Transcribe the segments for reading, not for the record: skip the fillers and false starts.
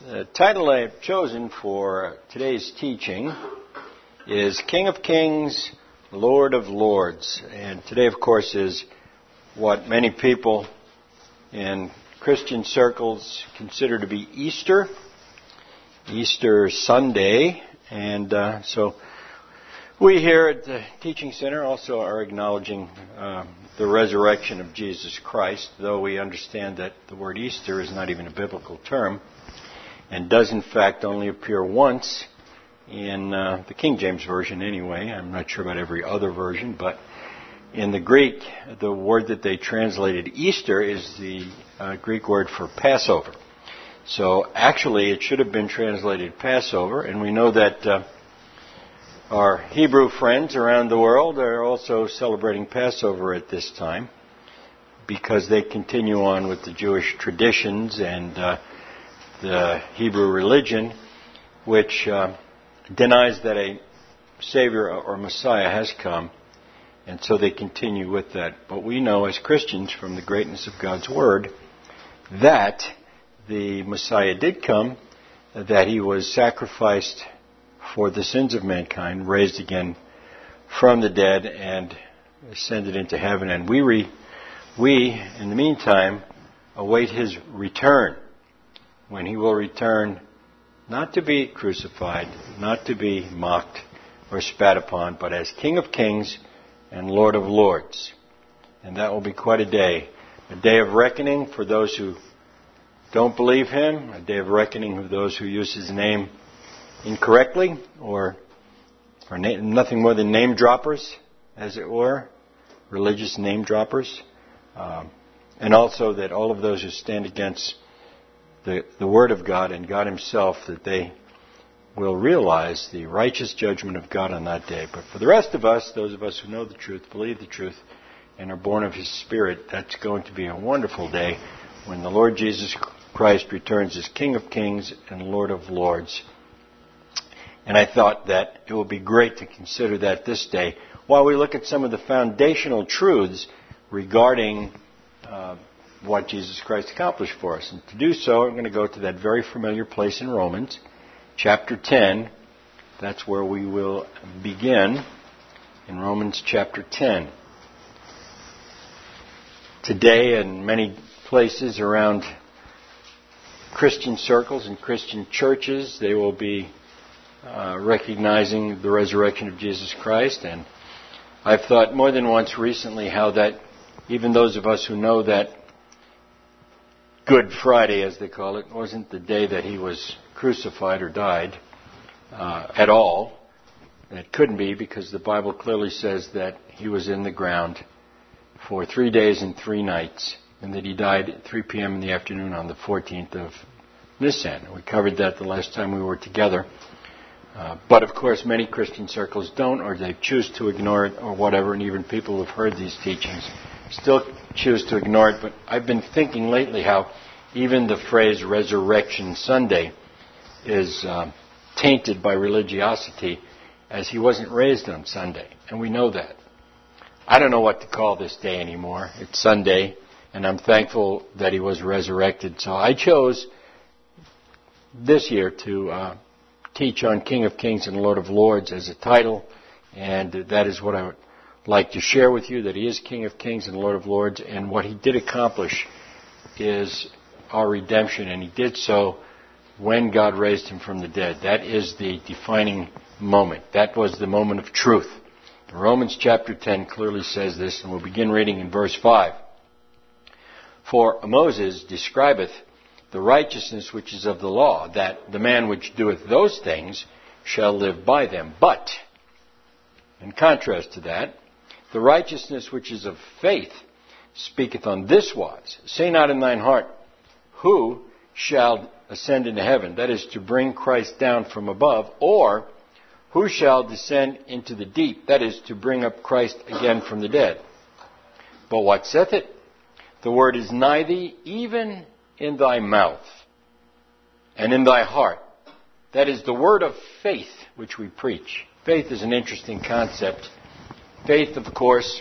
The title I've chosen for today's teaching is King of Kings, Lord of Lords. And today, of course, is what many people in Christian circles consider to be Easter Sunday. And so we here at the Teaching Center also are acknowledging the resurrection of Jesus Christ, though we understand that the word Easter is not even a biblical term and does in fact only appear once in the King James Version anyway. I'm not sure about every other version, but in the Greek, the word that they translated Easter is the Greek word for Passover. So actually it should have been translated Passover, and we know that our Hebrew friends around the world are also celebrating Passover at this time because they continue on with the Jewish traditions and the Hebrew religion, which denies that a Savior or Messiah has come, and so they continue with that. But we know as Christians from the greatness of God's Word that the Messiah did come, that He was sacrificed for the sins of mankind, raised again from the dead, and ascended into heaven. And we in the meantime, await His return, when He will return not to be crucified, not to be mocked or spat upon, but as King of Kings and Lord of Lords. And that will be quite a day of reckoning for those who don't believe Him, a day of reckoning for those who use His name incorrectly, or nothing more than name droppers, as it were, religious name droppers, and also that all of those who stand against the Word of God and God Himself, that they will realize the righteous judgment of God on that day. But for the rest of us, those of us who know the truth, believe the truth, and are born of His Spirit, that's going to be a wonderful day when the Lord Jesus Christ returns as King of Kings and Lord of Lords. And I thought that it would be great to consider that this day while we look at some of the foundational truths regarding what Jesus Christ accomplished for us. And to do so, I'm going to go to that very familiar place in Romans, chapter 10. That's where we will begin, in Romans chapter 10. Today, in many places around Christian circles and Christian churches, they will be recognizing the resurrection of Jesus Christ. And I've thought more than once recently how that even those of us who know that Good Friday, as they call it, wasn't the day that He was crucified or died at all. It couldn't be, because the Bible clearly says that He was in the ground for 3 days and 3 nights, and that He died at 3 p.m. in the afternoon on the 14th of Nisan. We covered that the last time we were together. But of course, many Christian circles don't, or they choose to ignore it, or whatever, and even people who have heard these teachings still choose to ignore it. But I've been thinking lately how even the phrase Resurrection Sunday is tainted by religiosity, as He wasn't raised on Sunday, and we know that. I don't know what to call this day anymore. It's Sunday, and I'm thankful that He was resurrected. So I chose this year to teach on King of Kings and Lord of Lords as a title, and that is what I would like to share with you, that He is King of Kings and Lord of Lords, and what He did accomplish is our redemption, and He did so when God raised Him from the dead. That is the defining moment. That was the moment of truth. Romans chapter 10 clearly says this, and we'll begin reading in verse 5. For Moses describeth the righteousness which is of the law, that the man which doeth those things shall live by them. But, in contrast to that, the righteousness which is of faith speaketh on this wise: say not in thine heart, who shall ascend into heaven, that is, to bring Christ down from above, or who shall descend into the deep, that is, to bring up Christ again from the dead. But what saith it? The word is nigh thee, even in thy mouth and in thy heart. That is the word of faith which we preach. Faith is an interesting concept. Faith, of course,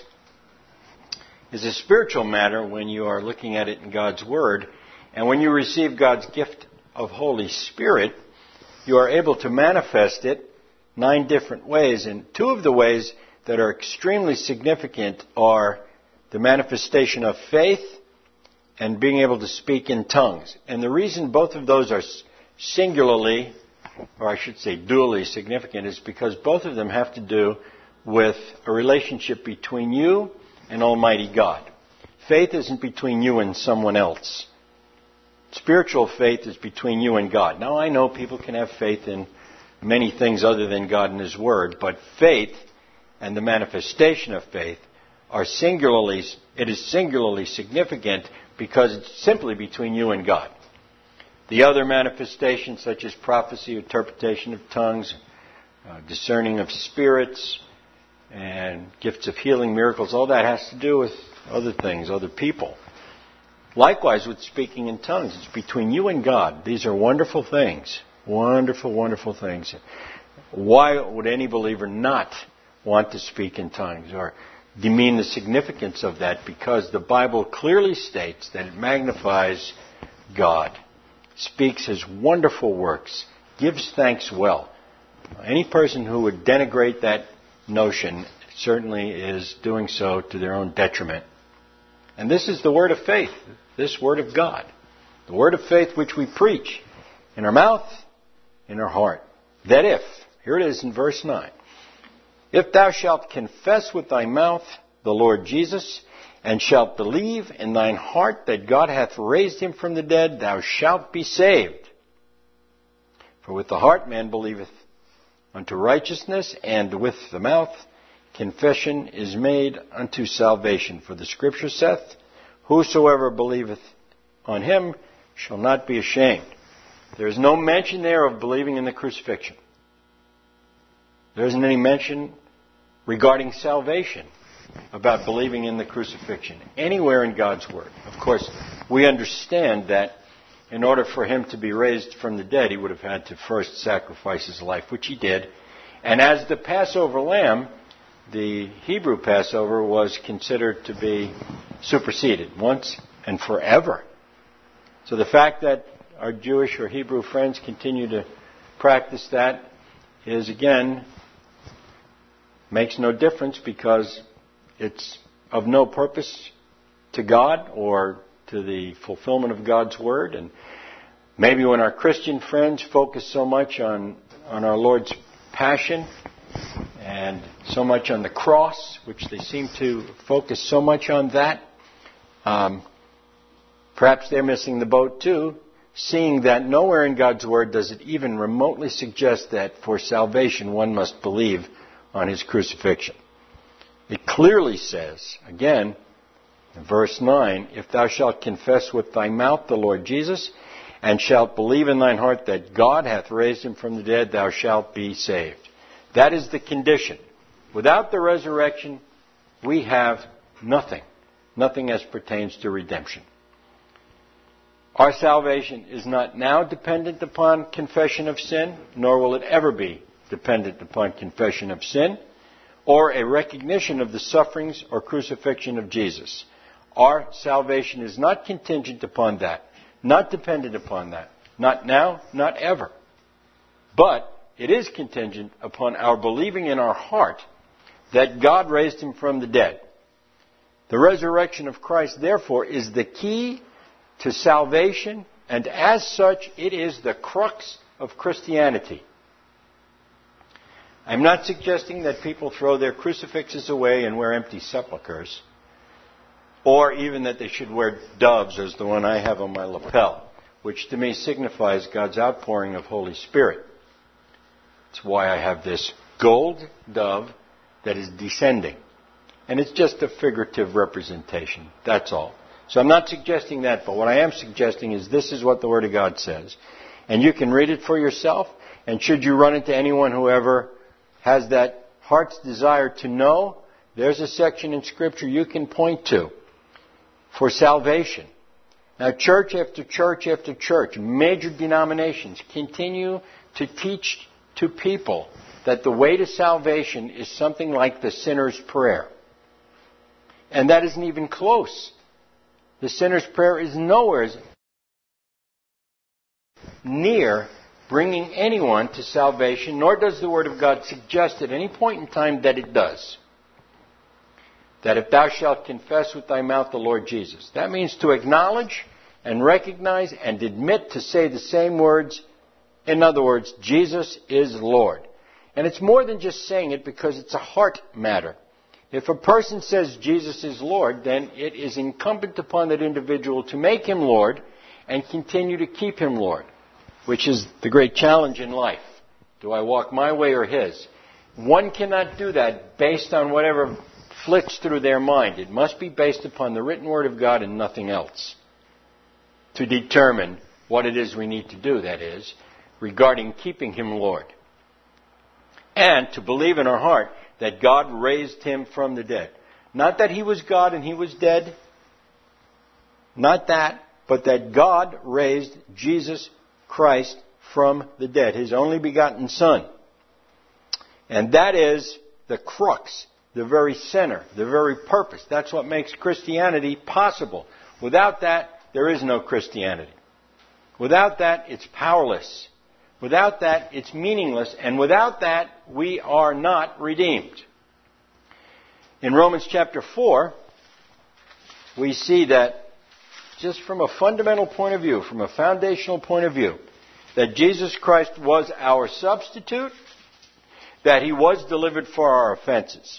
is a spiritual matter when you are looking at it in God's Word. And when you receive God's gift of Holy Spirit, you are able to manifest it 9 different ways. And 2 of the ways that are extremely significant are the manifestation of faith and being able to speak in tongues. And the reason both of those are singularly, or I should say dually significant, is because both of them have to do with a relationship between you and Almighty God. Faith isn't between you and someone else. Spiritual faith is between you and God. Now, I know people can have faith in many things other than God and His Word, but faith and the manifestation of faith are singularly significant because it's simply between you and God. The other manifestations, such as prophecy, interpretation of tongues, discerning of spirits, and gifts of healing, miracles, all that has to do with other things, other people. Likewise with speaking in tongues, it's between you and God. These are wonderful things. Wonderful, wonderful things. Why would any believer not want to speak in tongues or demean the significance of that? Because the Bible clearly states that it magnifies God, speaks His wonderful works, gives thanks well. Any person who would denigrate that notion certainly is doing so to their own detriment. And this is the word of faith, this word of God. The word of faith which we preach in our mouth, in our heart. That if, here it is in verse 9, if thou shalt confess with thy mouth the Lord Jesus, and shalt believe in thine heart that God hath raised Him from the dead, thou shalt be saved. For with the heart man believeth unto righteousness, and with the mouth confession is made unto salvation. For the Scripture saith, whosoever believeth on Him shall not be ashamed. There is no mention there of believing in the crucifixion. There isn't any mention regarding salvation about believing in the crucifixion anywhere in God's Word. Of course, we understand that in order for Him to be raised from the dead, He would have had to first sacrifice His life, which He did. And as the Passover lamb, the Hebrew Passover was considered to be superseded once and forever. So the fact that our Jewish or Hebrew friends continue to practice that is, again, makes no difference because it's of no purpose to God or to the fulfillment of God's Word. And maybe when our Christian friends focus so much on our Lord's passion and so much on the cross, which they seem to focus so much on that, perhaps they're missing the boat too, seeing that nowhere in God's Word does it even remotely suggest that for salvation one must believe on His crucifixion. It clearly says, again, in verse 9, if thou shalt confess with thy mouth the Lord Jesus, and shalt believe in thine heart that God hath raised Him from the dead, thou shalt be saved. That is the condition. Without the resurrection, we have nothing. Nothing as pertains to redemption. Our salvation is not now dependent upon confession of sin, nor will it ever be dependent upon confession of sin, or a recognition of the sufferings or crucifixion of Jesus. Our salvation is not contingent upon that, not dependent upon that, not now, not ever. But it is contingent upon our believing in our heart that God raised Him from the dead. The resurrection of Christ, therefore, is the key to salvation, and as such, it is the crux of Christianity. I'm not suggesting that people throw their crucifixes away and wear empty sepulchres, or even that they should wear doves, as the one I have on my lapel, which to me signifies God's outpouring of Holy Spirit. It's why I have this gold dove that is descending. And it's just a figurative representation. That's all. So I'm not suggesting that, but what I am suggesting is this is what the Word of God says. And you can read it for yourself, and should you run into anyone who ever has that heart's desire to know, there's a section in Scripture you can point to for salvation. Now, church after church after church, major denominations continue to teach to people that the way to salvation is something like the sinner's prayer. And that isn't even close. The sinner's prayer is nowhere near bringing anyone to salvation, nor does the Word of God suggest at any point in time that it does. That if thou shalt confess with thy mouth the Lord Jesus. That means to acknowledge and recognize and admit to say the same words. In other words, Jesus is Lord. And it's more than just saying it because it's a heart matter. If a person says Jesus is Lord, then it is incumbent upon that individual to make him Lord and continue to keep him Lord, which is the great challenge in life. Do I walk my way or his? One cannot do that based on whatever flits through their mind. It must be based upon the written Word of God and nothing else to determine what it is we need to do, that is, regarding keeping him Lord. And to believe in our heart that God raised him from the dead. Not that he was God and he was dead. Not that, but that God raised Jesus Christ from the dead, his only begotten Son. And that is the crux, the very center, the very purpose. That's what makes Christianity possible. Without that, there is no Christianity. Without that, it's powerless. Without that, it's meaningless. And without that, we are not redeemed. In Romans chapter 4, we see that just from a fundamental point of view, from a foundational point of view, that Jesus Christ was our substitute, that he was delivered for our offenses,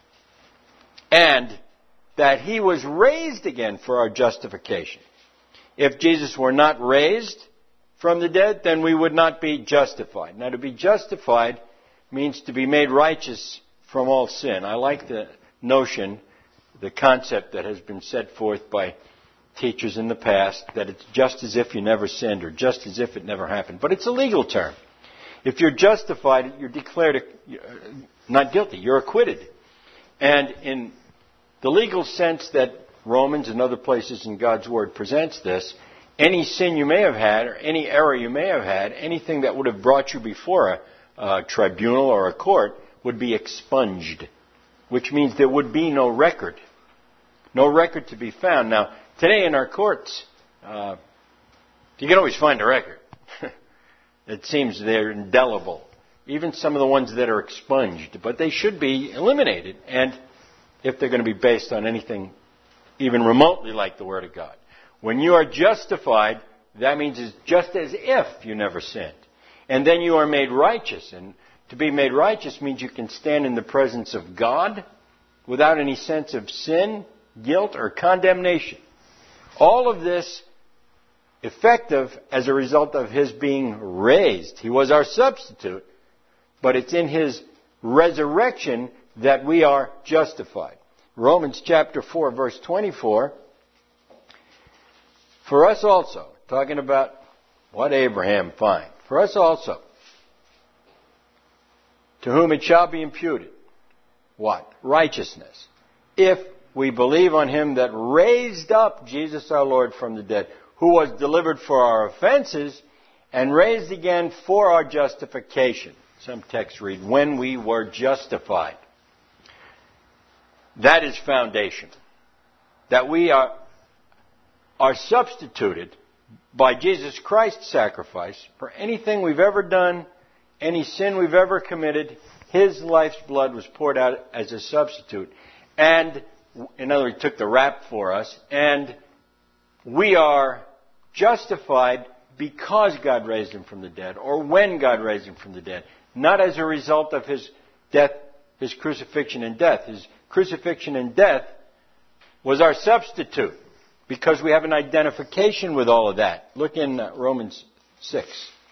and that he was raised again for our justification. If Jesus were not raised from the dead, then we would not be justified. Now, to be justified means to be made righteous from all sin. I like the notion, the concept that has been set forth by teachers in the past, that it's just as if you never sinned or just as if it never happened. But it's a legal term. If you're justified, you're declared not guilty. You're acquitted. And in the legal sense that Romans and other places in God's Word presents this, any sin you may have had or any error you may have had, anything that would have brought you before a tribunal or a court would be expunged, which means there would be no record to be found. Now, today in our courts, you can always find a record. It seems they're indelible, even some of the ones that are expunged, but they should be eliminated, and if they're going to be based on anything even remotely like the Word of God. When you are justified, that means it's just as if you never sinned. And then you are made righteous. And to be made righteous means you can stand in the presence of God without any sense of sin, guilt, or condemnation. All of this effective as a result of his being raised. He was our substitute, but it's in his resurrection that we are justified. Romans chapter 4, verse 24. For us also, talking about what Abraham finds, for us also, to whom it shall be imputed, what? Righteousness. If we believe on him that raised up Jesus our Lord from the dead, who was delivered for our offenses and raised again for our justification. Some texts read, when we were justified. That is foundation. That we are substituted by Jesus Christ's sacrifice for anything we've ever done, any sin we've ever committed. His life's blood was poured out as a substitute. And, in other words, he took the rap for us. And we are justified because God raised him from the dead, or when God raised him from the dead. Not as a result of his death, his crucifixion and death. His crucifixion and death was our substitute, because we have an identification with all of that. Look in Romans 6.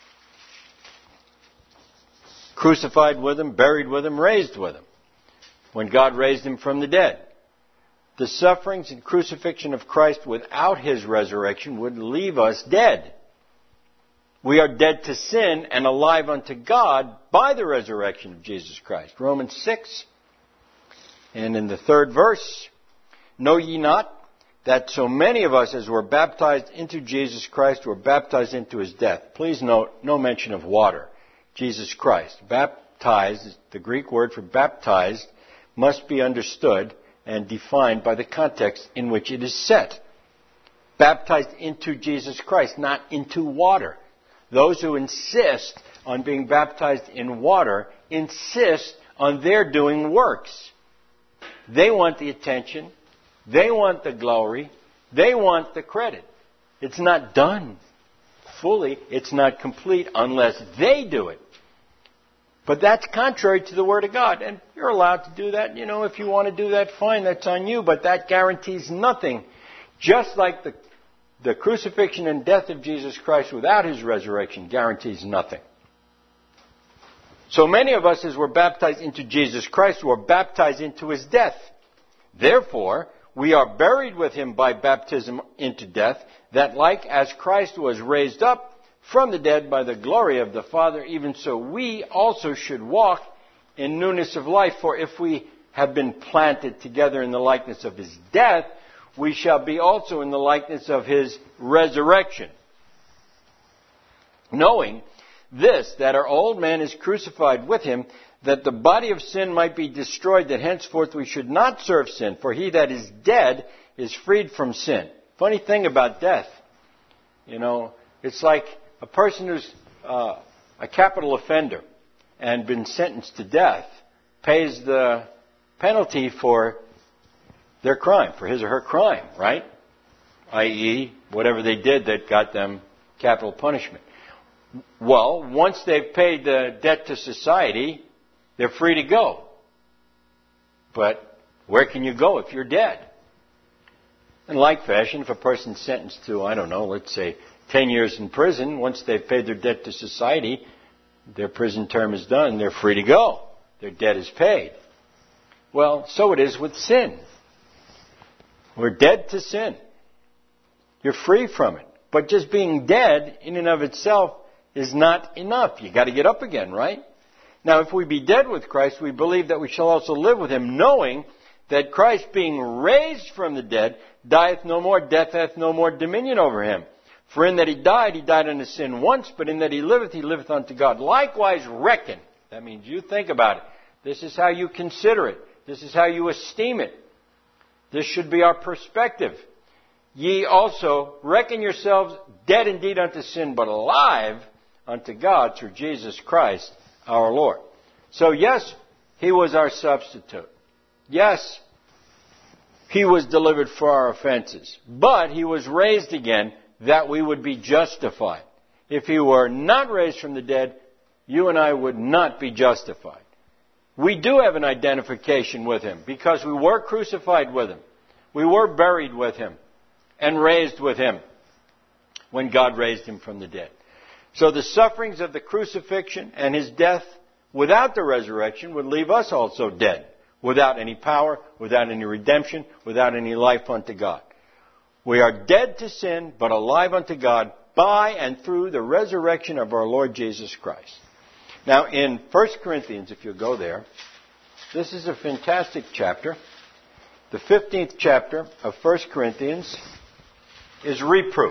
Crucified with him, buried with him, raised with him. When God raised him from the dead. The sufferings and crucifixion of Christ without his resurrection would leave us dead. We are dead to sin and alive unto God by the resurrection of Jesus Christ. Romans 6. And in the 3rd verse, know ye not that so many of us as were baptized into Jesus Christ were baptized into his death. Please note, no mention of water. Jesus Christ. Baptized, the Greek word for baptized, must be understood and defined by the context in which it is set. Baptized into Jesus Christ, not into water. Those who insist on being baptized in water insist on their doing works. They want the attention. They want the glory. They want the credit. It's not done fully. It's not complete unless they do it. But that's contrary to the Word of God. And you're allowed to do that. If you want to do that, fine, that's on you. But that guarantees nothing. Just like the crucifixion and death of Jesus Christ without His resurrection guarantees nothing. So many of us, as we're baptized into Jesus Christ, were baptized into His death. Therefore, we are buried with Him by baptism into death, that like as Christ was raised up from the dead by the glory of the Father, even so we also should walk in newness of life. For if we have been planted together in the likeness of His death, we shall be also in the likeness of His resurrection. Knowing this, that our old man is crucified with Him, that the body of sin might be destroyed, that henceforth we should not serve sin. For he that is dead is freed from sin. Funny thing about death, it's like a person who's a capital offender and been sentenced to death pays the penalty for their crime, for his or her crime, right? I.e., whatever they did that got them capital punishment. Well, once they've paid the debt to society, they're free to go. But where can you go if you're dead? In like fashion, if a person's sentenced to, let's say 10 years in prison, once they've paid their debt to society, their prison term is done, they're free to go. Their debt is paid. Well, so it is with sin. We're dead to sin. You're free from it. But just being dead in and of itself is not enough. You've got to get up again, right? Now, if we be dead with Christ, we believe that we shall also live with Him, knowing that Christ, being raised from the dead, dieth no more, death hath no more dominion over Him. For in that He died unto sin once, but in that He liveth unto God. Likewise reckon. That means you think about it. This is how you consider it. This is how you esteem it. This should be our perspective. Ye also reckon yourselves dead indeed unto sin, but alive unto God through Jesus Christ our Lord. So yes, He was our substitute. Yes, He was delivered for our offenses. But He was raised again that we would be justified. If He were not raised from the dead, you and I would not be justified. We do have an identification with Him because we were crucified with Him. We were buried with Him and raised with Him when God raised Him from the dead. So the sufferings of the crucifixion and His death without the resurrection would leave us also dead, without any power, without any redemption, without any life unto God. We are dead to sin, but alive unto God by and through the resurrection of our Lord Jesus Christ. Now, in 1 Corinthians, if you'll go there, this is a fantastic chapter. The 15th chapter of 1 Corinthians is reproof,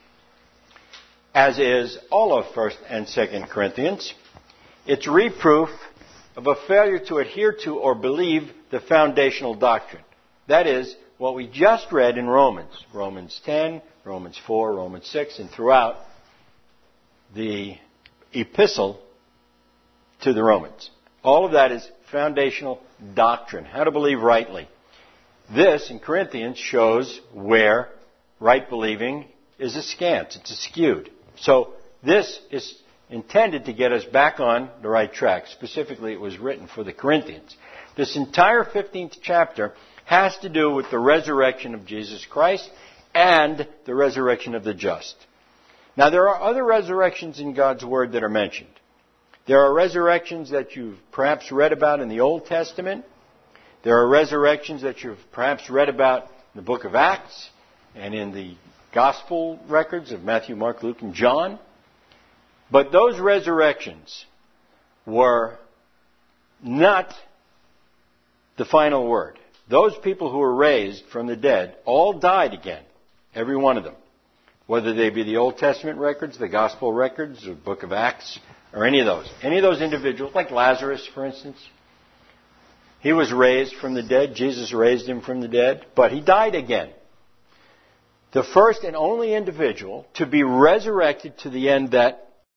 as is all of 1 and 2 Corinthians. It's reproof of a failure to adhere to or believe the foundational doctrine. That is, what we just read in Romans. Romans 10, Romans 4, Romans 6, and throughout the epistle to the Romans. All of that is foundational doctrine, how to believe rightly. This, in Corinthians, shows where right believing is askance, it's skewed. So this is intended to get us back on the right track. Specifically, it was written for the Corinthians. This entire 15th chapter has to do with the resurrection of Jesus Christ and the resurrection of the just. Now, there are other resurrections in God's Word that are mentioned. There are resurrections that you've perhaps read about in the Old Testament. There are resurrections that you've perhaps read about in the book of Acts and in the gospel records of Matthew, Mark, Luke, and John. But those resurrections were not the final word. Those people who were raised from the dead all died again, every one of them. Whether they be the Old Testament records, the gospel records, or the book of Acts, or any of those. Any of those individuals, like Lazarus, for instance. He was raised from the dead. Jesus raised him from the dead. But he died again. The first and only individual to be resurrected to the end that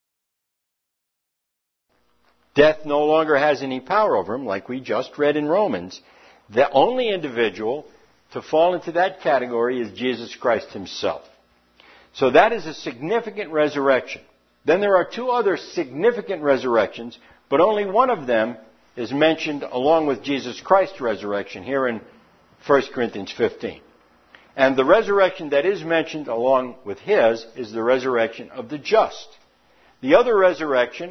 Death no longer has any power over him, like we just read in Romans. The only individual to fall into that category is Jesus Christ himself. So that is a significant resurrection. Then there are two other significant resurrections, but only one of them is mentioned along with Jesus Christ's resurrection here in 1 Corinthians 15. And the resurrection that is mentioned along with his is the resurrection of the just. The other resurrection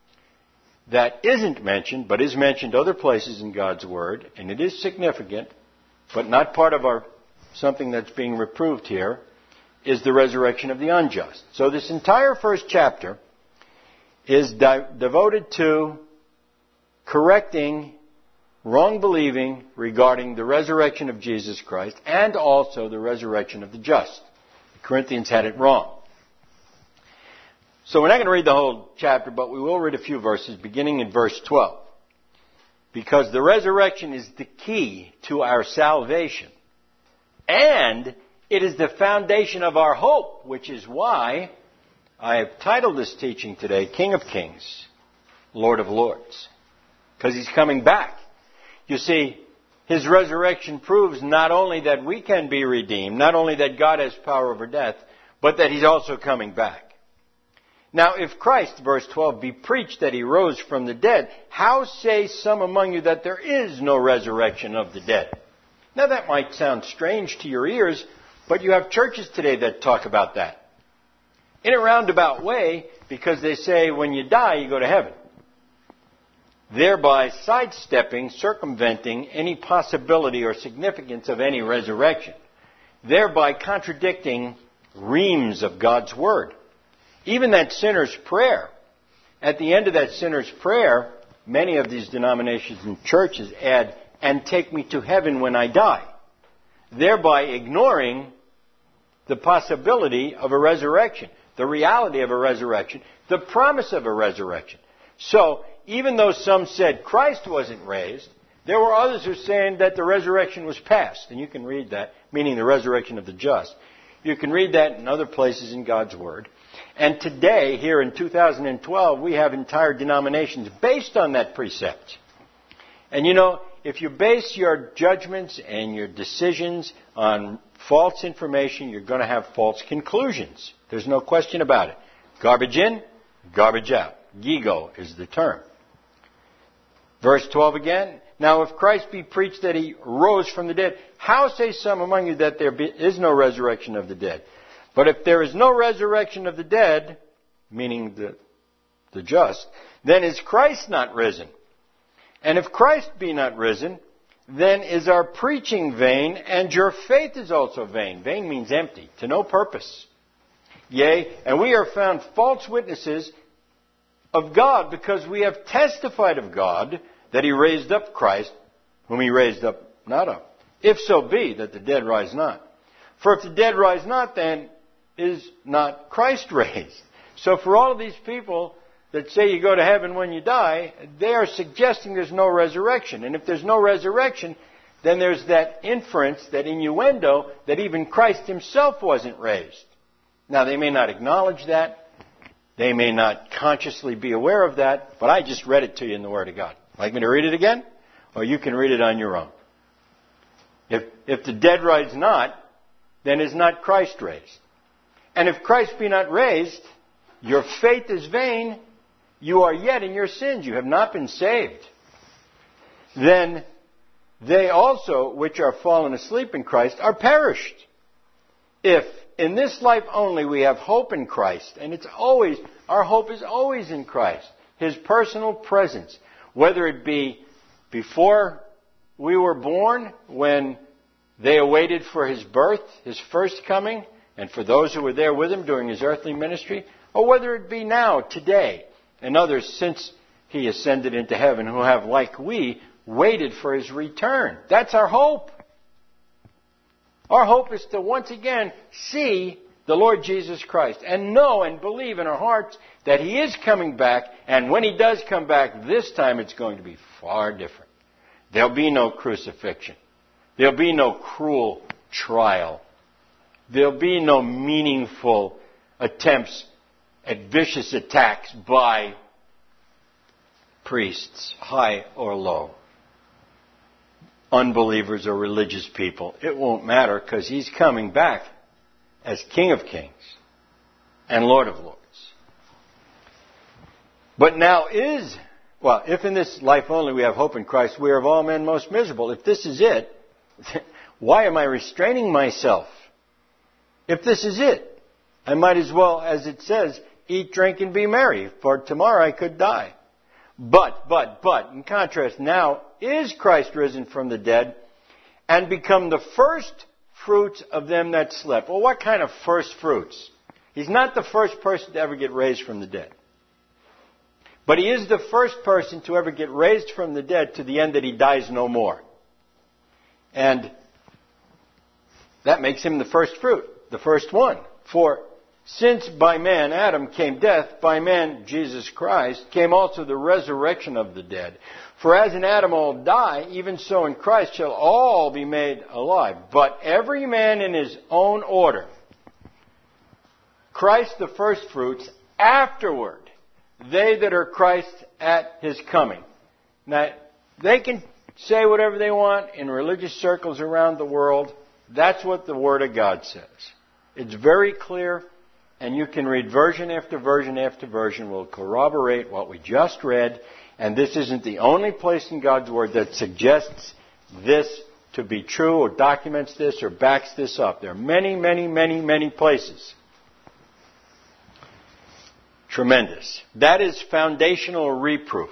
that isn't mentioned, but is mentioned other places in God's Word, and it is significant, but not part of something that's being reproved here, is the resurrection of the unjust. So this entire first chapter is devoted to correcting wrong believing regarding the resurrection of Jesus Christ and also the resurrection of the just. The Corinthians had it wrong. So we're not going to read the whole chapter, but we will read a few verses beginning in verse 12. Because the resurrection is the key to our salvation. And it is the foundation of our hope, which is why I have titled this teaching today, King of Kings, Lord of Lords. Because he's coming back. You see, his resurrection proves not only that we can be redeemed, not only that God has power over death, but that he's also coming back. Now, if Christ, verse 12, be preached that he rose from the dead, how say some among you that there is no resurrection of the dead? Now, that might sound strange to your ears, but you have churches today that talk about that. In a roundabout way, because they say when you die, you go to heaven. Thereby sidestepping, circumventing any possibility or significance of any resurrection. Thereby contradicting reams of God's Word. Even that sinner's prayer. At the end of that sinner's prayer, many of these denominations and churches add, and take me to heaven when I die. Thereby ignoring the possibility of a resurrection, the reality of a resurrection, the promise of a resurrection. So, even though some said Christ wasn't raised, there were others who were saying that the resurrection was past. And you can read that, meaning the resurrection of the just. You can read that in other places in God's Word. And today, here in 2012, we have entire denominations based on that precept. And you know, if you base your judgments and your decisions on false information, you're going to have false conclusions. There's no question about it. Garbage in, garbage out. Gigo is the term. Verse 12 again. Now, if Christ be preached that he rose from the dead, how say some among you that there is no resurrection of the dead? But if there is no resurrection of the dead, meaning the just, then is Christ not risen? And if Christ be not risen, then is our preaching vain, and your faith is also vain. Vain means empty, to no purpose. Yea, and we are found false witnesses of God, because we have testified of God that he raised up Christ, whom he raised up not up. If so be that the dead rise not. For if the dead rise not, then is not Christ raised. So for all of these people that say you go to heaven when you die, they are suggesting there's no resurrection. And if there's no resurrection, then there's that inference, that innuendo, that even Christ himself wasn't raised. Now, they may not acknowledge that. They may not consciously be aware of that, but I just read it to you in the Word of God. Like me to read it again? Or you can read it on your own. If the dead rise not, then is not Christ raised. And if Christ be not raised, your faith is vain. You are yet in your sins. You have not been saved. Then they also, which are fallen asleep in Christ, are perished. If in this life only we have hope in Christ, and our hope is always in Christ, his personal presence, whether it be before we were born, when they awaited for his birth, his first coming, and for those who were there with him during his earthly ministry, or whether it be now, today, and others since he ascended into heaven who have, like we, waited for his return. That's our hope. Our hope is to once again see the Lord Jesus Christ and know and believe in our hearts that he is coming back, and when he does come back, this time it's going to be far different. There'll be no crucifixion. There'll be no cruel trial. There'll be no meaningful attempts at vicious attacks by priests, high or low, unbelievers or religious people. It won't matter because He's coming back as King of Kings and Lord of Lords. But now if in this life only we have hope in Christ, we are of all men most miserable. If this is it, why am I restraining myself? If this is it, I might as well, as it says, eat, drink, and be merry, for tomorrow I could die. But, in contrast, now is Christ risen from the dead and become the first fruits of them that slept. Well, what kind of first fruits? He's not the first person to ever get raised from the dead. But He is the first person to ever get raised from the dead to the end that He dies no more. And that makes Him the first fruit, the first one. For since by man Adam came death, by man Jesus Christ came also the resurrection of the dead. For as in Adam all die, even so in Christ shall all be made alive. But every man in his own order. Christ the first fruits, afterward they that are Christ at His coming. Now, they can say whatever they want in religious circles around the world. That's what the Word of God says. It's very clear, and you can read version after version after version will corroborate what we just read, and this isn't the only place in God's Word that suggests this to be true or documents this or backs this up. There are many, many, many, many places. Tremendous. That is foundational reproof.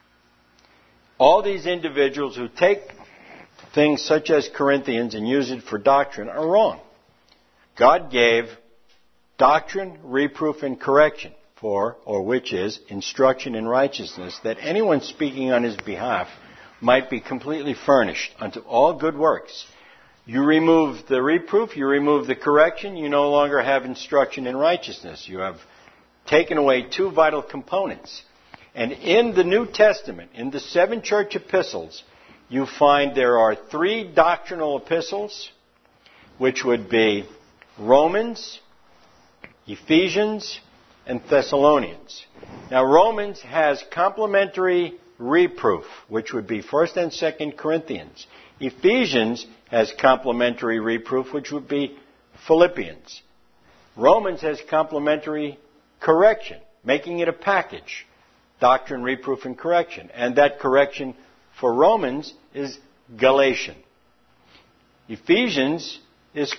All these individuals who take things such as Corinthians and use it for doctrine are wrong. God gave doctrine, reproof, and correction which is instruction in righteousness, that anyone speaking on His behalf might be completely furnished unto all good works. You remove the reproof, you remove the correction, you no longer have instruction in righteousness. You have taken away two vital components. And in the New Testament, in the 7 church epistles, you find there are 3 doctrinal epistles, which would be Romans, Ephesians, and Thessalonians. Now, Romans has complementary reproof, which would be 1st and 2nd Corinthians. Ephesians has complementary reproof, which would be Philippians. Romans has complementary correction, making it a package. Doctrine, reproof, and correction. And that correction for Romans is Galatian. Ephesians is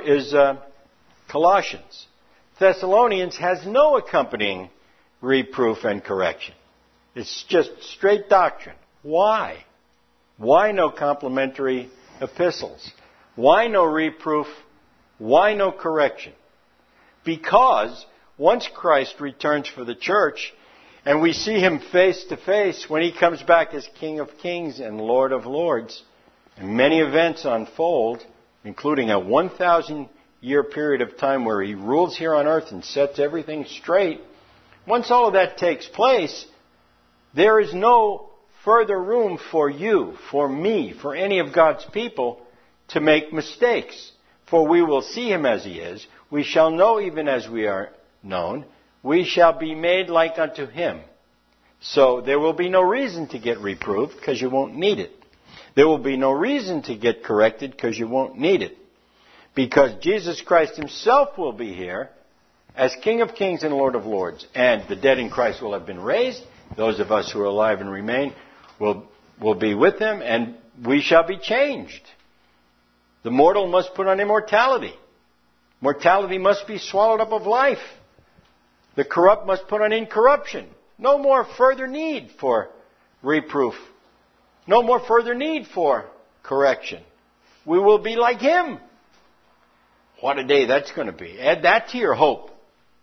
Colossians. Thessalonians has no accompanying reproof and correction. It's just straight doctrine. Why? Why no complementary epistles? Why no reproof? Why no correction? Because once Christ returns for the church, and we see Him face to face when He comes back as King of Kings and Lord of Lords, and many events unfold, including a 1,000-year period of time where He rules here on earth and sets everything straight. Once all of that takes place, there is no further room for you, for me, for any of God's people to make mistakes. For we will see Him as He is. We shall know even as we are known. We shall be made like unto Him. So there will be no reason to get reproved because you won't need it. There will be no reason to get corrected because you won't need it. Because Jesus Christ Himself will be here as King of Kings and Lord of Lords. And the dead in Christ will have been raised. Those of us who are alive and remain will be with Him, and we shall be changed. The mortal must put on immortality. Mortality must be swallowed up of life. The corrupt must put on incorruption. No more further need for reproof. No more further need for correction. We will be like Him. What a day that's going to be. Add that to your hope.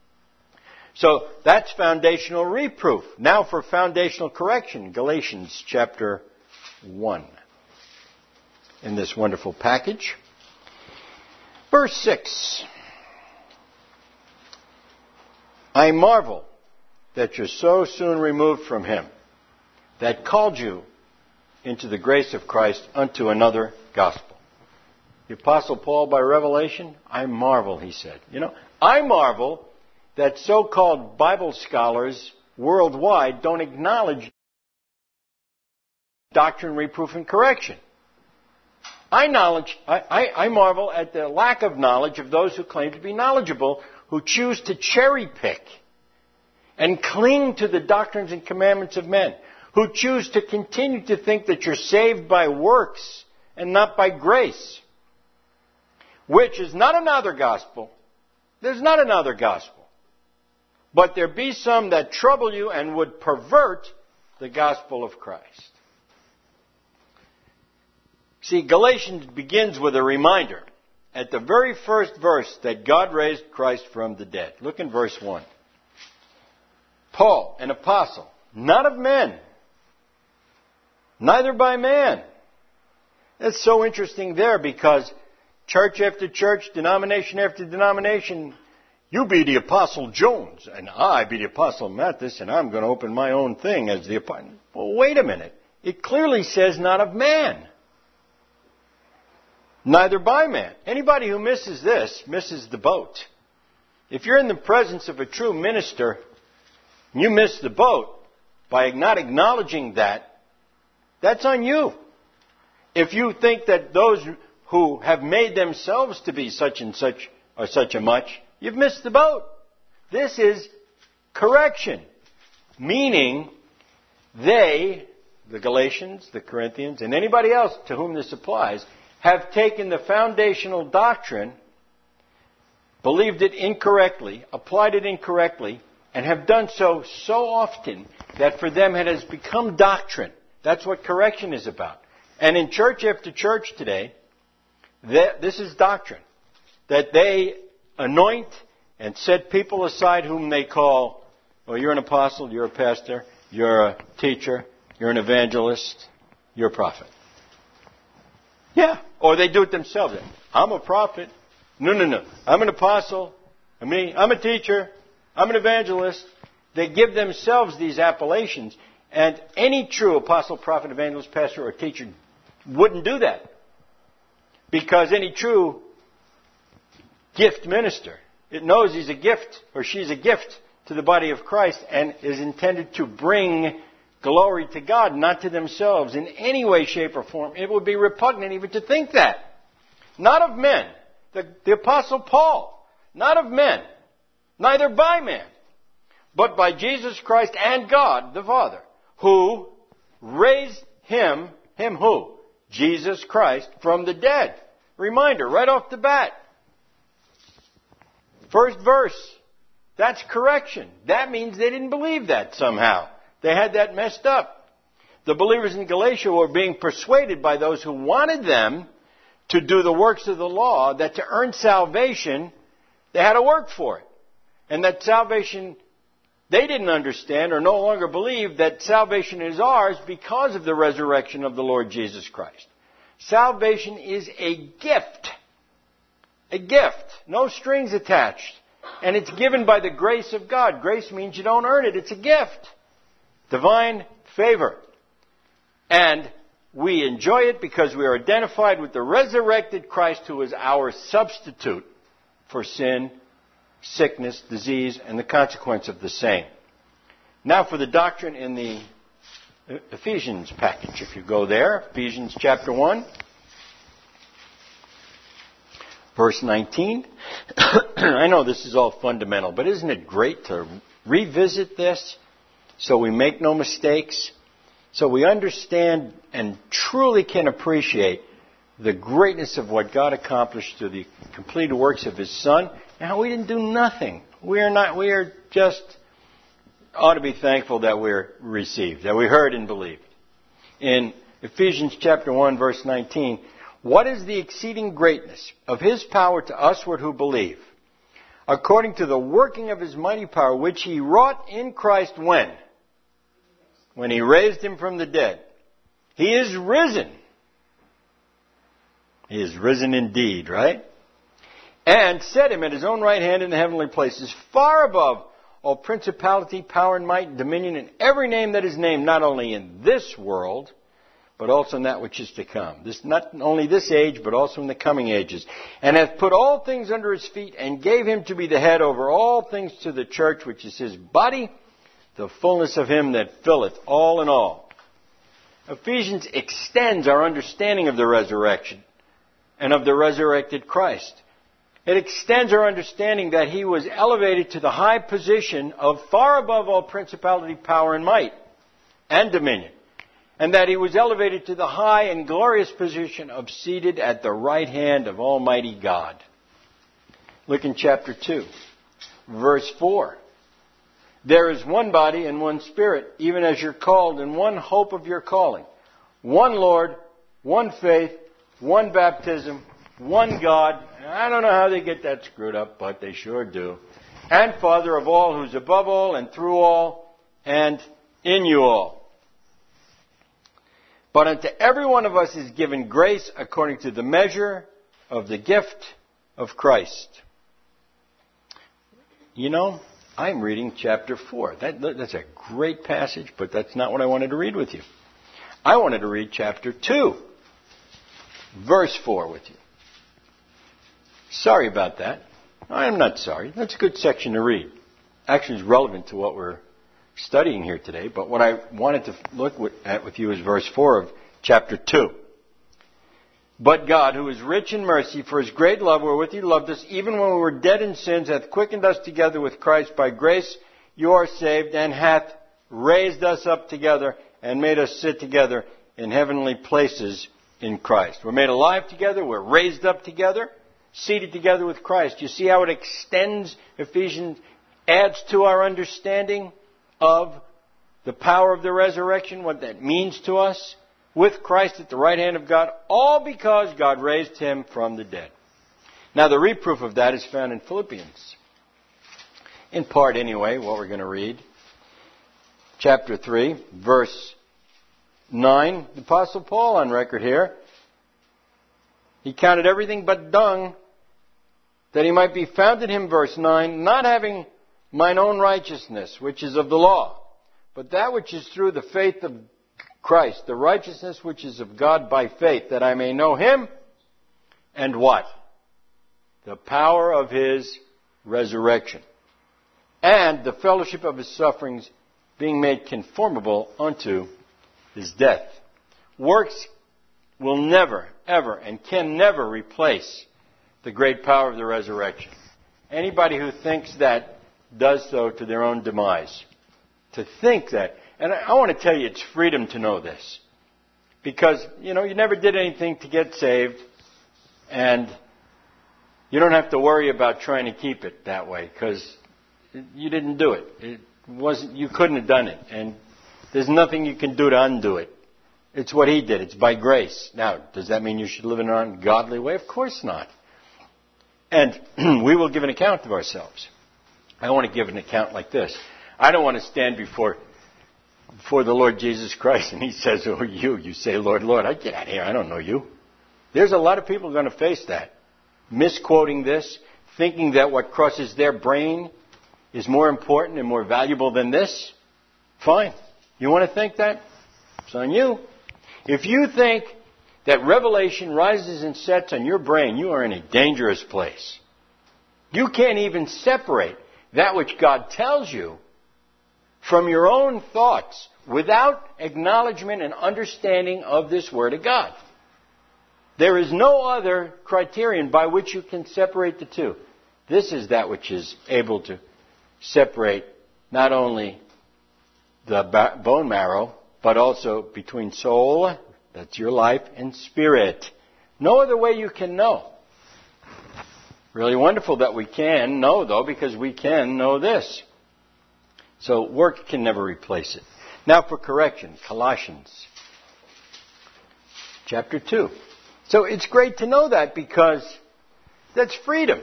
So that's foundational reproof. Now for foundational correction, Galatians chapter 1. In this wonderful package. Verse 6. I marvel that you're so soon removed from Him that called you into the grace of Christ unto another gospel. The Apostle Paul, by revelation, I marvel, he said. I marvel that so-called Bible scholars worldwide don't acknowledge doctrine, reproof, and correction. I marvel at the lack of knowledge of those who claim to be knowledgeable, who choose to cherry pick and cling to the doctrines and commandments of men, who choose to continue to think that you're saved by works and not by grace, which is not another gospel. There's not another gospel. But there be some that trouble you and would pervert the gospel of Christ. See, Galatians begins with a reminder at the very first verse that God raised Christ from the dead. Look in verse 1. Paul, an apostle, not of men, neither by man. That's so interesting there, because church after church, denomination after denomination, you be the Apostle Jones, and I be the Apostle Mathis, and I'm going to open my own thing as the apostle. Well, wait a minute. It clearly says not of man. Neither by man. Anybody who misses this misses the boat. If you're in the presence of a true minister, and you miss the boat by not acknowledging that, that's on you. If you think that those who have made themselves to be such and such or such a much, you've missed the boat. This is correction. Meaning, they, the Galatians, the Corinthians, and anybody else to whom this applies, have taken the foundational doctrine, believed it incorrectly, applied it incorrectly, and have done so often that for them it has become doctrine. That's what correction is about. And in church after church today, this is doctrine. That they anoint and set people aside whom they call, well, you're an apostle, you're a pastor, you're a teacher, you're an evangelist, you're a prophet. Yeah. Or they do it themselves. I'm a prophet. No. I'm an apostle. I'm a teacher. I'm an evangelist. They give themselves these appellations. And any true apostle, prophet, evangelist, pastor, or teacher wouldn't do that. Because any true gift minister, it knows he's a gift or she's a gift to the body of Christ and is intended to bring glory to God, not to themselves in any way, shape, or form. It would be repugnant even to think that. Not of men. The Apostle Paul, not of men, neither by man, but by Jesus Christ and God the Father, who raised him who? Jesus Christ from the dead. Reminder, right off the bat. First verse. That's correction. That means they didn't believe that somehow. They had that messed up. The believers in Galatia were being persuaded by those who wanted them to do the works of the law, that to earn salvation, they had to work for it. And that salvation, they didn't understand or no longer believe that salvation is ours because of the resurrection of the Lord Jesus Christ. Salvation is a gift. A gift. No strings attached. And it's given by the grace of God. Grace means you don't earn it. It's a gift. Divine favor. And we enjoy it because we are identified with the resurrected Christ, who is our substitute for sin, sickness, disease, and the consequence of the same. Now for the doctrine in the Ephesians package. If you go there, Ephesians chapter 1, verse 19. I know this is all fundamental, but isn't it great to revisit this so we make no mistakes, so we understand and truly can appreciate the greatness of what God accomplished through the completed works of His Son, and how we didn't do nothing. We are just ought to be thankful that we're received, that we heard and believed. In Ephesians chapter 1, verse 19, what is the exceeding greatness of His power to usward who believe, according to the working of His mighty power, which He wrought in Christ when? When He raised Him from the dead. He is risen. He is risen indeed, right? And set Him at His own right hand in the heavenly places, far above all principality, power, and might, dominion, and every name that is named, not only in this world, but also in that which is to come. This, not only this age, but also in the coming ages. And hath put all things under His feet, and gave Him to be the head over all things to the church, which is His body, the fullness of Him that filleth all in all. Ephesians extends our understanding of the resurrection and of the resurrected Christ. It extends our understanding that He was elevated to the high position of far above all principality, power, and might, and dominion. And that He was elevated to the high and glorious position of seated at the right hand of Almighty God. Look in chapter 2, verse 4. There is one body and one Spirit, even as you're called, and one hope of your calling. One Lord, one faith, one baptism, one God. I don't know how they get that screwed up, but they sure do. And Father of all, who's above all and through all and in you all. But unto every one of us is given grace according to the measure of the gift of Christ. You know, I'm reading chapter 4. That's a great passage, but that's not what I wanted to read with you. I wanted to read chapter 2, verse 4 with you. Sorry about that. I'm not sorry. That's a good section to read. Actually, it's relevant to what we're studying here today. But what I wanted to look at with you is verse 4 of chapter 2. But God, who is rich in mercy, for His great love wherewith He loved us, even when we were dead in sins, hath quickened us together with Christ. By grace you are saved, and hath raised us up together, and made us sit together in heavenly places in Christ. We're made alive together. We're raised up together. Seated together with Christ. You see how it extends, Ephesians adds to our understanding of the power of the resurrection, what that means to us, with Christ at the right hand of God, all because God raised Him from the dead. Now the reproof of that is found in Philippians. In part anyway, what we're going to read. Chapter 3, verse 9. The Apostle Paul on record here. He counted everything but dung, that he might be found in Him, verse 9, not having mine own righteousness, which is of the law, but that which is through the faith of Christ, the righteousness which is of God by faith, that I may know Him, and what? The power of His resurrection, and the fellowship of His sufferings, being made conformable unto His death. Works will never, ever, and can never replace the great power of the resurrection. Anybody who thinks that does so to their own demise. To think that, and I want to tell you, it's freedom to know this. Because, you never did anything to get saved, and you don't have to worry about trying to keep it that way, because you didn't do it. You couldn't have done it, and there's nothing you can do to undo it. It's what He did. It's by grace. Now, does that mean you should live in an ungodly way? Of course not. And we will give an account of ourselves. I want to give an account like this. I don't want to stand before the Lord Jesus Christ and He says, "Oh, you say, Lord, Lord." I get out of here. I don't know you. There's a lot of people going to face that. Misquoting this, thinking that what crosses their brain is more important and more valuable than this. Fine. You want to think that? It's on you. If you think that revelation rises and sets on your brain, you are in a dangerous place. You can't even separate that which God tells you from your own thoughts without acknowledgement and understanding of this Word of God. There is no other criterion by which you can separate the two. This is that which is able to separate not only the bone marrow, but also between soul, that's your life, and spirit. No other way you can know. Really wonderful that we can know, though, because we can know this. So work can never replace it. Now for correction, Colossians chapter 2. So it's great to know that, because that's freedom.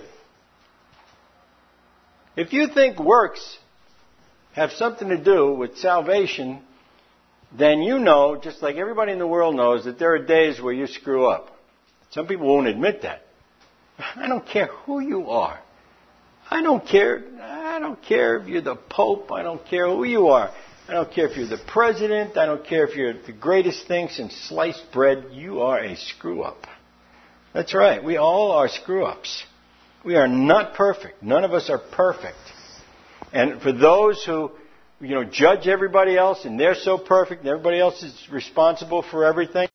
If you think works have something to do with salvation, then you know, just like everybody in the world knows, that there are days where you screw up. Some people won't admit that. I don't care who you are. I don't care if you're the Pope. I don't care who you are. I don't care if you're the president. I don't care if you're the greatest thing since sliced bread. You are a screw-up. That's right. We all are screw-ups. We are not perfect. None of us are perfect. And for those who judge everybody else and they're so perfect and everybody else is responsible for everything.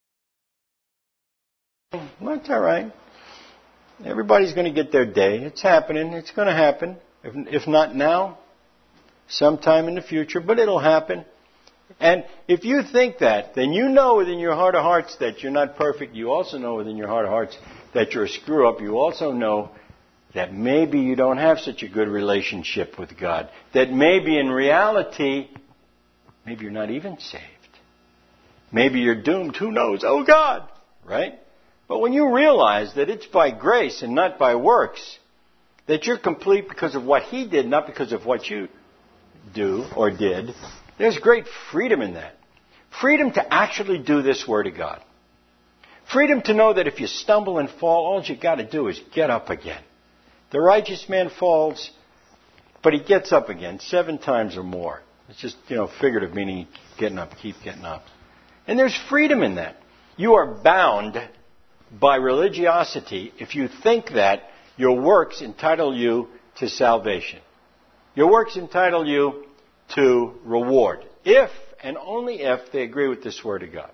Well, that's all right. Everybody's going to get their day. It's happening. It's going to happen. If not now, sometime in the future, but it'll happen. And if you think that, then you know within your heart of hearts that you're not perfect. You also know within your heart of hearts that you're a screw-up. You also know that maybe you don't have such a good relationship with God. That maybe in reality, maybe you're not even saved. Maybe you're doomed. Who knows? Oh, God! Right? But when you realize that it's by grace and not by works, that you're complete because of what He did, not because of what you do or did, there's great freedom in that. Freedom to actually do this Word of God. Freedom to know that if you stumble and fall, all you got to do is get up again. The righteous man falls, but he gets up again 7 times or more. It's just, figurative, meaning getting up, keep getting up. And there's freedom in that. You are bound by religiosity if you think that your works entitle you to salvation. Your works entitle you to reward. If and only if they agree with this Word of God.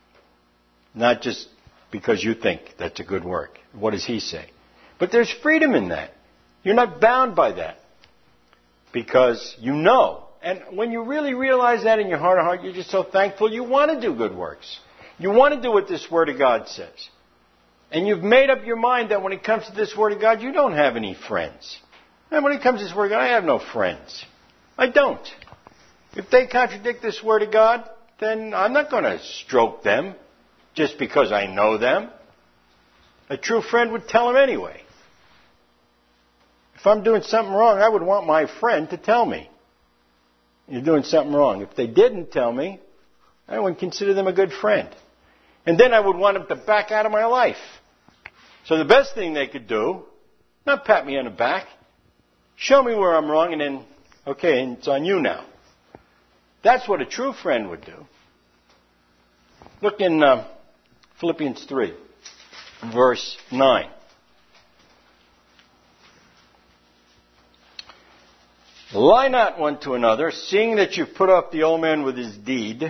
Not just because you think that's a good work. What does He say? But there's freedom in that. You're not bound by that. Because you know. And when you really realize that in your heart of heart, you're just so thankful you want to do good works. You want to do what this Word of God says. And you've made up your mind that when it comes to this Word of God, you don't have any friends. And when it comes to this Word of God, I have no friends. I don't. If they contradict this Word of God, then I'm not going to stroke them just because I know them. A true friend would tell them anyway. If I'm doing something wrong, I would want my friend to tell me. You're doing something wrong. If they didn't tell me, I wouldn't consider them a good friend. And then I would want them to back out of my life. So the best thing they could do, not pat me on the back, show me where I'm wrong, and then, okay, and it's on you now. That's what a true friend would do. Look in Philippians 3, verse 9. Lie not one to another, seeing that you've put off the old man with his deed.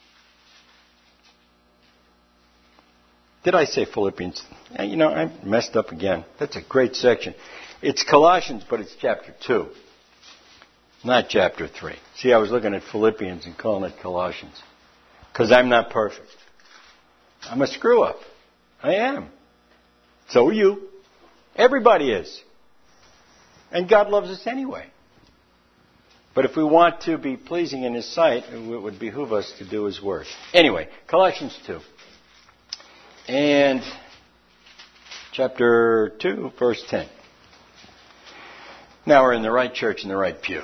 Did I say Philippians? I messed up again. That's a great section. It's Colossians, but it's chapter 2. Not chapter 3. See, I was looking at Philippians and calling it Colossians. Because I'm not perfect. I'm a screw-up. I am. So are you. Everybody is. And God loves us anyway. But if we want to be pleasing in His sight, it would behoove us to do His word. Anyway, Colossians 2. And chapter 2, verse 10. Now we're in the right church in the right pew.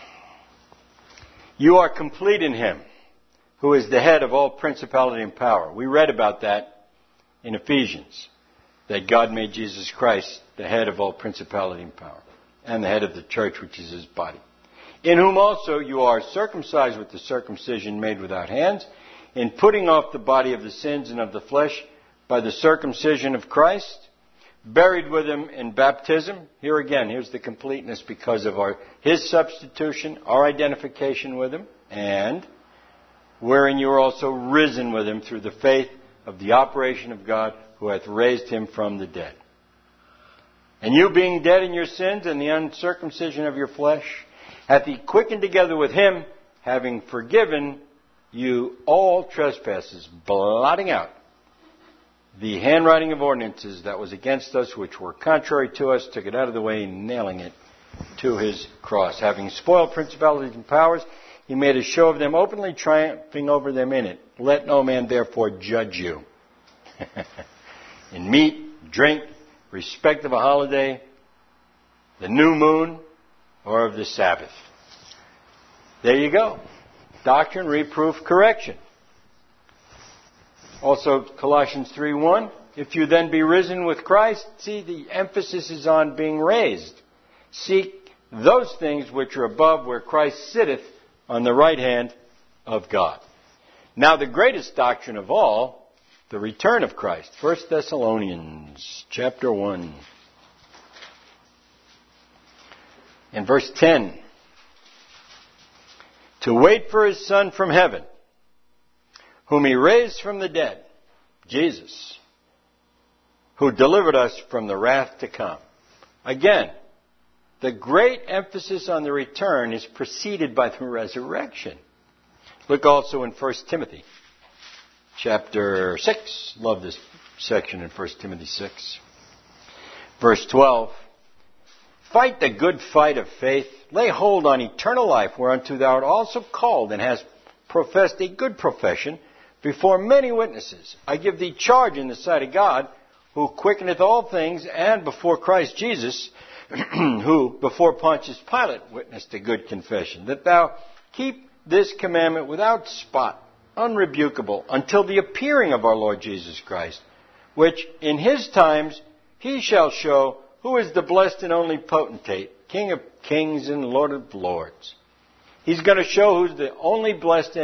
You are complete in Him, who is the head of all principality and power. We read about that in Ephesians, that God made Jesus Christ the head of all principality and power, and the head of the church, which is His body. In whom also you are circumcised with the circumcision made without hands, in putting off the body of the sins and of the flesh by the circumcision of Christ, buried with Him in baptism. Here again, here's the completeness because of His substitution, our identification with Him, and wherein you are also risen with Him through the faith of the operation of God who hath raised Him from the dead. And you being dead in your sins and the uncircumcision of your flesh, hath He quickened together with Him, having forgiven you all trespasses, blotting out the handwriting of ordinances that was against us, which were contrary to us, took it out of the way, nailing it to His cross. Having spoiled principalities and powers, He made a show of them openly, triumphing over them in it. Let no man therefore judge you in meat, drink, respect of a holiday, the new moon, or of the Sabbath. There you go. Doctrine, reproof, correction. Also, Colossians 3:1, if you then be risen with Christ, see, the emphasis is on being raised. Seek those things which are above, where Christ sitteth on the right hand of God. Now, the greatest doctrine of all, the return of Christ. 1 Thessalonians chapter 1. In verse 10, to wait for his Son from heaven, whom he raised from the dead, Jesus, who delivered us from the wrath to come. Again, the great emphasis on the return is preceded by the resurrection. Look also in 1 Timothy chapter 6. Love this section in 1 Timothy 6. Verse 12. Fight the good fight of faith. Lay hold on eternal life, whereunto thou art also called, and hast professed a good profession before many witnesses. I give thee charge in the sight of God, who quickeneth all things, and before Christ Jesus, who before Pontius Pilate witnessed a good confession, that thou keep this commandment without spot, unrebukable, until the appearing of our Lord Jesus Christ, which in his times he shall show who is the blessed and only potentate, King of kings and Lord of lords. He's going to show who's the only blessed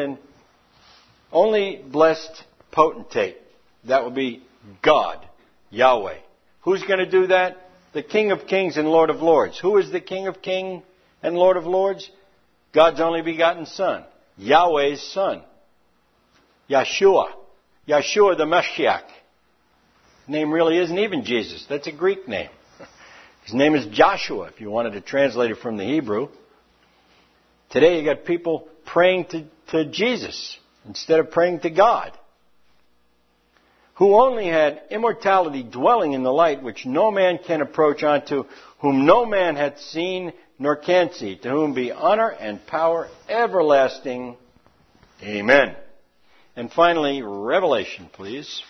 potentate. That will be God, Yahweh. Who's going to do that? The King of kings and Lord of lords. Who is the King of kings and Lord of lords? God's only begotten Son, Yahweh's Son, Yeshua the Mashiach. His name really isn't even Jesus. That's a Greek name. His name is Joshua, if you wanted to translate it from the Hebrew. Today you got people praying to Jesus instead of praying to God, who only had immortality, dwelling in the light, which no man can approach unto, whom no man hath seen nor can see, to whom be honor and power everlasting. Amen. And finally, Revelation, please.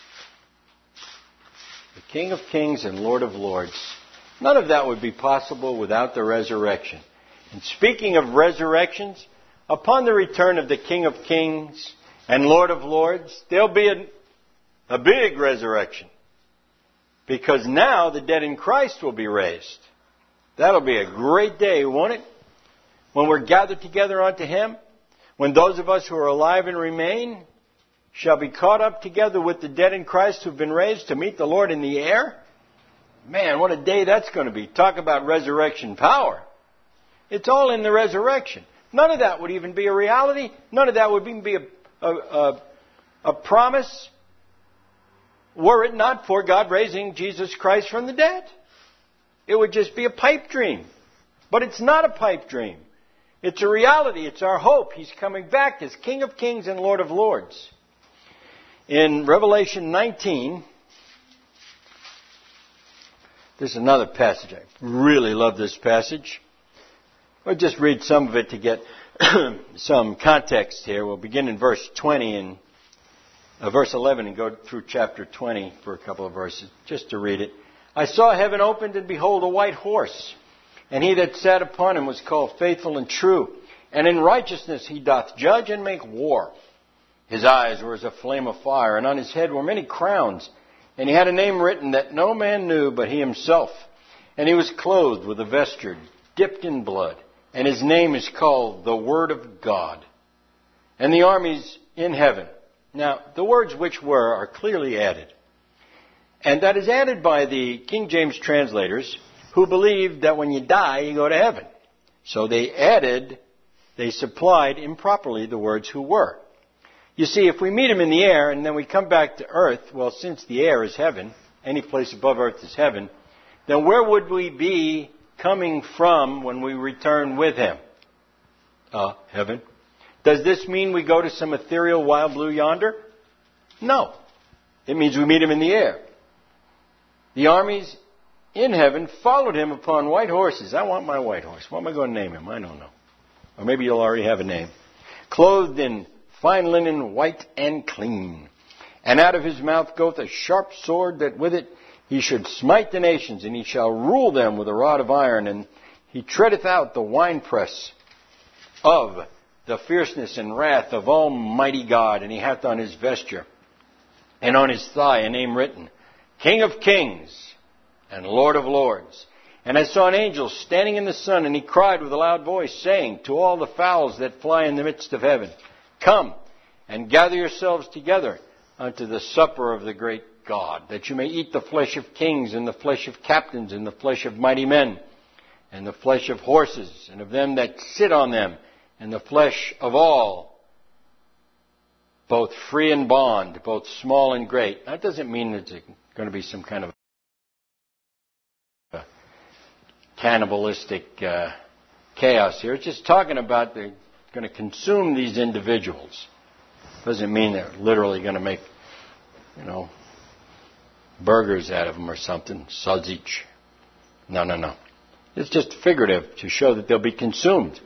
The King of kings and Lord of lords. None of that would be possible without the resurrection. And speaking of resurrections, upon the return of the King of kings and Lord of lords, there'll be a big resurrection. Because now the dead in Christ will be raised. That'll be a great day, won't it? When we're gathered together unto him. When those of us who are alive and remain shall be caught up together with the dead in Christ who've been raised to meet the Lord in the air. Man, what a day that's going to be. Talk about resurrection power. It's all in the resurrection. None of that would even be a reality. None of that would even be a promise were it not for God raising Jesus Christ from the dead. It would just be a pipe dream. But it's not a pipe dream. It's a reality. It's our hope. He's coming back as King of kings and Lord of lords. In Revelation 19, this is another passage. I really love this passage. I'll just read some of it to get some context here. We'll begin in verse 20 and verse 11 and go through chapter 20 for a couple of verses, just to read it. I saw heaven opened, and behold, a white horse. And he that sat upon him was called Faithful and True. And in righteousness he doth judge and make war. His eyes were as a flame of fire, and on his head were many crowns. And he had a name written that no man knew but he himself. And he was clothed with a vesture dipped in blood. And his name is called the Word of God. And the armies in heaven. Now, the words which were are clearly added. And that is added by the King James translators, who believed that when you die, you go to heaven. So they supplied improperly the words who were. You see, if we meet him in the air and then we come back to earth, well, since the air is heaven, any place above earth is heaven, then where would we be coming from when we return with him? Heaven. Does this mean we go to some ethereal wild blue yonder? No. It means we meet him in the air. The armies in heaven followed him upon white horses. I want my white horse. What am I going to name him? I don't know. Or maybe you'll already have a name. Clothed in fine linen, white and clean. And out of his mouth goeth a sharp sword, that with it he should smite the nations, and he shall rule them with a rod of iron. And he treadeth out the winepress of the fierceness and wrath of Almighty God. And he hath on his vesture and on his thigh a name written, King of kings and Lord of lords. And I saw an angel standing in the sun, and he cried with a loud voice, saying to all the fowls that fly in the midst of heaven, Come and gather yourselves together unto the supper of the great God, that you may eat the flesh of kings, and the flesh of captains, and the flesh of mighty men, and the flesh of horses, and of them that sit on them, and the flesh of all, both free and bond, both small and great. That doesn't mean that there's going to be some kind of cannibalistic chaos here. It's just talking about they're going to consume these individuals. Doesn't mean they're literally going to make, burgers out of them or something, sausage. No. It's just figurative to show that they'll be consumed.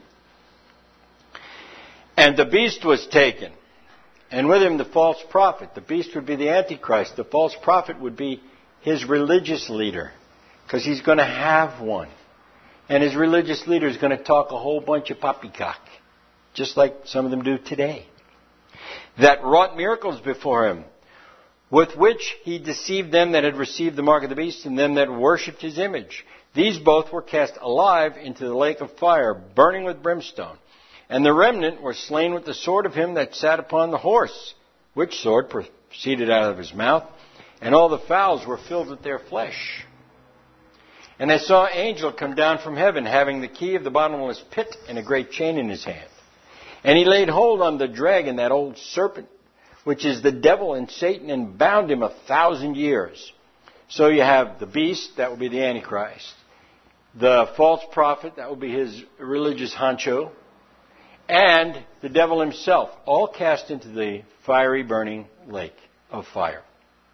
And the beast was taken, and with him the false prophet. The beast would be the Antichrist. The false prophet would be his religious leader, because he's going to have one. And his religious leader is going to talk a whole bunch of poppycock, just like some of them do today. That wrought miracles before him, with which he deceived them that had received the mark of the beast and them that worshipped his image. These both were cast alive into the lake of fire, burning with brimstone. And the remnant were slain with the sword of him that sat upon the horse, which sword proceeded out of his mouth, and all the fowls were filled with their flesh. And I saw an angel come down from heaven, having the key of the bottomless pit and a great chain in his hand. And he laid hold on the dragon, that old serpent, which is the devil and Satan, and bound him 1,000 years. So you have the beast, that will be the Antichrist. The false prophet, that will be his religious honcho. And the devil himself, all cast into the fiery burning lake of fire.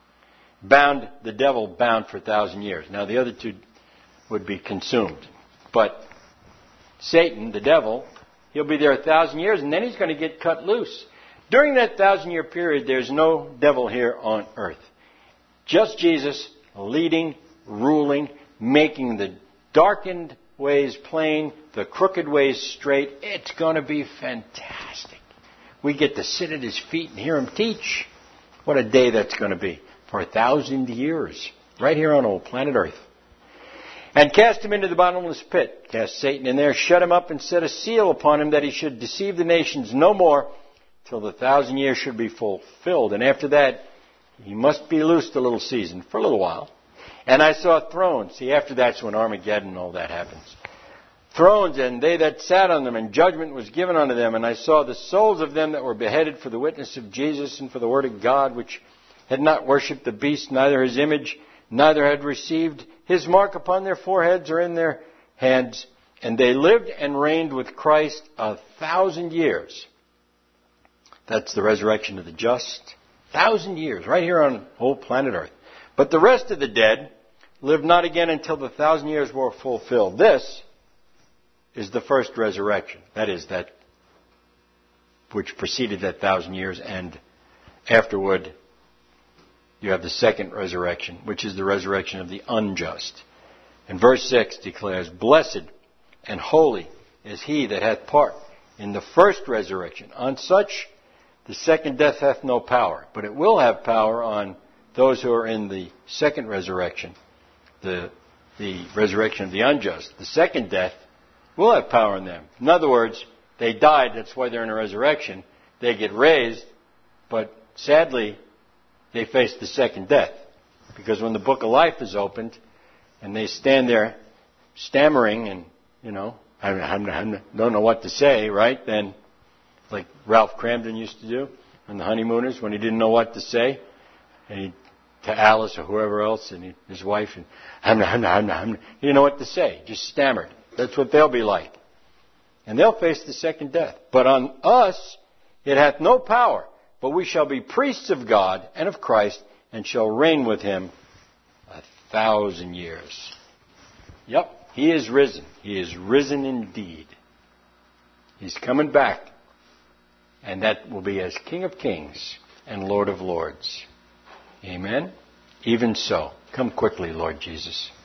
The devil bound for 1,000 years. Now the other two would be consumed. But Satan, the devil, he'll be there 1,000 years, and then he's going to get cut loose. During that 1,000-year period, there's no devil here on earth. Just Jesus leading, ruling, making the darkened ways plain, the crooked ways straight. It's going to be fantastic. We get to sit at his feet and hear him teach. What a day that's going to be. For 1,000 years. Right here on old planet Earth. And cast him into the bottomless pit. Cast Satan in there, shut him up, and set a seal upon him that he should deceive the nations no more till the 1,000 years should be fulfilled. And after that, he must be loosed a little season, for a little while. And I saw thrones. See, after that's when Armageddon and all that happens. Thrones, and they that sat on them, and judgment was given unto them. And I saw the souls of them that were beheaded for the witness of Jesus and for the word of God, which had not worshipped the beast, neither his image, neither had received his mark upon their foreheads or in their hands. And they lived and reigned with Christ 1,000 years. That's the resurrection of the just. 1,000 years, right here on whole planet Earth. But the rest of the dead lived not again until the 1,000 years were fulfilled. This is the first resurrection. That is, that which preceded that 1,000 years, and afterward you have the second resurrection, which is the resurrection of the unjust. And verse 6 declares, Blessed and holy is he that hath part in the first resurrection. On such the second death hath no power, but it will have power on those who are in the second resurrection, the resurrection of the unjust. The second death will have power on them. In other words, they died, that's why they're in a resurrection. They get raised, but sadly, they face the second death. Because when the book of life is opened, and they stand there stammering and, I don't know what to say, right? Then, like Ralph Cramden used to do on The Honeymooners, when he didn't know what to say, and to Alice or whoever else, and his wife, and he didn't know what to say, just stammered. That's what they'll be like. And they'll face the second death. But on us, it hath no power, but we shall be priests of God and of Christ, and shall reign with him 1,000 years. Yep, he is risen. He is risen indeed. He's coming back. And that will be as King of Kings and Lord of Lords. Amen? Even so. Come quickly, Lord Jesus.